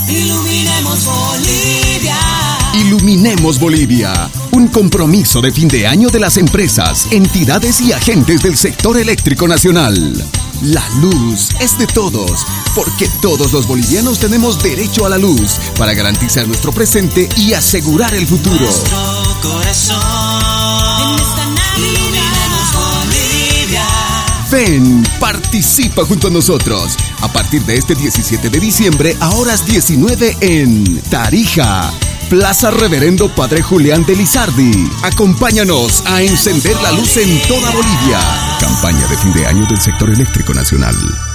Iluminemos Bolivia. Iluminemos Bolivia. Un compromiso de fin de año de las empresas, entidades y agentes del sector eléctrico nacional. La luz es de todos, porque todos los bolivianos tenemos derecho a la luz para garantizar nuestro presente y asegurar el futuro. Nuestro corazón. En esta Navidad. Bolivia. Ven, participa junto a nosotros. A partir de este 17 de diciembre a horas 19 en Tarija, Plaza Reverendo Padre Julián de Lizardi. Acompáñanos a encender la luz en toda Bolivia. Campaña de fin de año del sector eléctrico nacional.